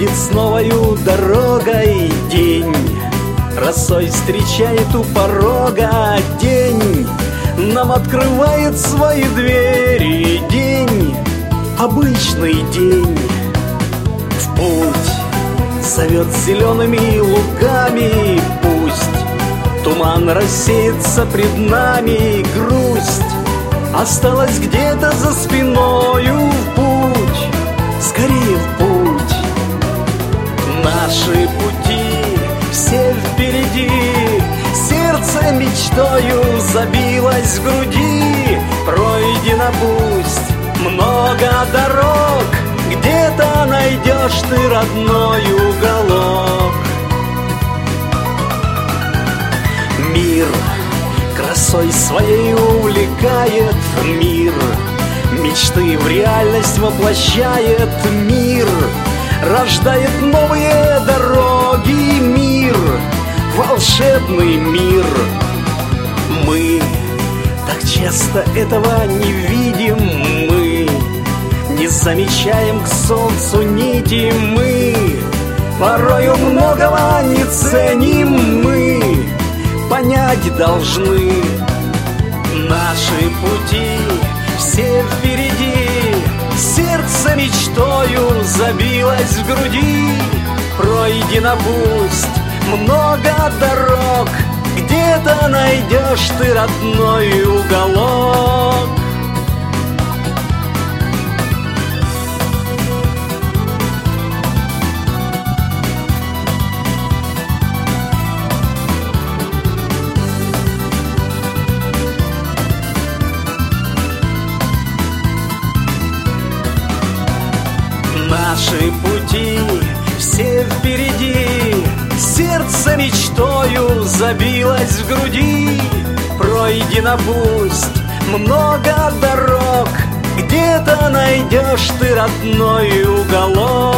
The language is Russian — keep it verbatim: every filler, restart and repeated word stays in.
Ходит с новою дорогой день, росой встречает у порога день, нам открывает свои двери день, обычный день. В путь зовет зелеными лугами, пусть туман рассеется пред нами, грусть осталась где-то за спиною. В путь, скорее в путь, наши пути все впереди. Сердце мечтою забилось в груди. Пройдено пусть много дорог, где-то найдешь ты родной уголок. Мир красой своей увлекает, мир мечты в реальность воплощает, мир рождает новые дороги, мир, волшебный мир. Мы так часто этого не видим, мы не замечаем к солнцу нити, мы порою многого не ценим, мы понять должны. Наши пути все впереди, сердце мечтою забилось в груди. Пройдено пусть много дорог, где-то найдешь ты родной уголок. Наши пути все впереди, сердце мечтою забилось в груди. Пройдено пусть много дорог, где-то найдешь ты родной уголок.